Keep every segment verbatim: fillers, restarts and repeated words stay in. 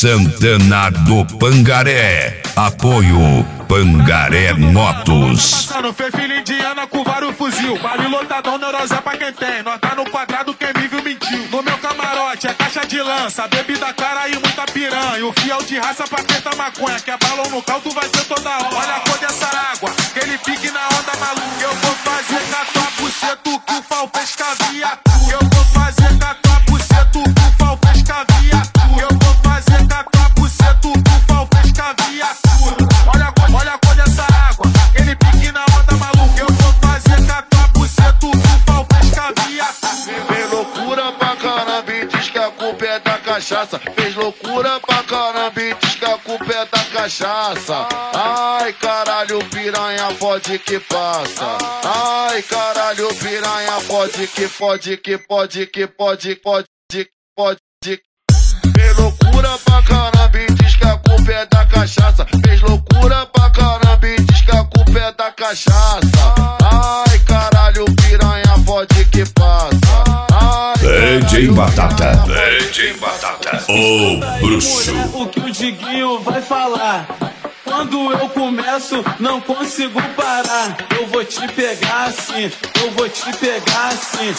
Santana do Pangaré. Apoio Pangaré Motos. Mano, fez filho indiana com vários fuzil. Vale lotadão, neurose pra quem tem. Nós tá no quadrado, quem me viu mentiu. No meu camarote é caixa de lança, bebida cara e muita piranha. O fiel de raça pra preta maconha. Que é balão no caldo, vai ser toda hora. Olha a cor dessa água, que ele pique na onda maluca. Eu vou fazer com a tua buceta o que o Fal fez com a viatura. Eu vou fazer com a tua buceta o que o Fal fez com a viatura. Eu vou fazer com a tua buceta o que o Fal fez com a viatura. Olha a cor, olha a cor dessa água, ele pique na onda maluca. Eu vou fazer com a tua buceta o que o Fal fez com a viatura. Fez loucura pra caramba e diz que a culpa é da cachaça. Fez loucura pra caramba e diz que a culpa é da cachaça. Ai caralho, piranha pode que passa. Ai caralho, piranha pode que pode que pode que pode pode pode. Fez loucura pra caramba e diz que a culpa é da cachaça. Fez loucura pra caramba e diz que a culpa é da cachaça. Ai caralho, piranha pode que passa. D J Batata, D J Batata, o bruxo. O que o Diguinho vai falar? Quando eu começo, não consigo parar. Eu vou te pegar assim, eu vou te pegar assim.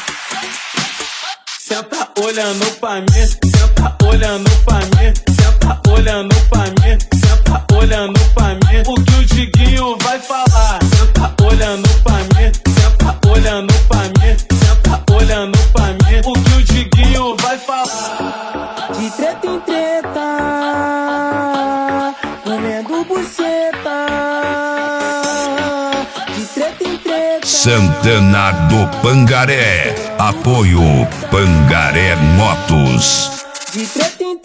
Senta olhando pra mim, senta olhando pra mim, senta olhando pra mim, senta olhando pra mim. O que o Diguinho vai falar? Senta olhando pra mim, senta olhando pra mim, senta olhando pra mim. O que o Diguinho vai falar? De treta em treta, comendo buceta. De treta em treta. Santana do Pangaré. Apoio Pangaré Motos. De treta em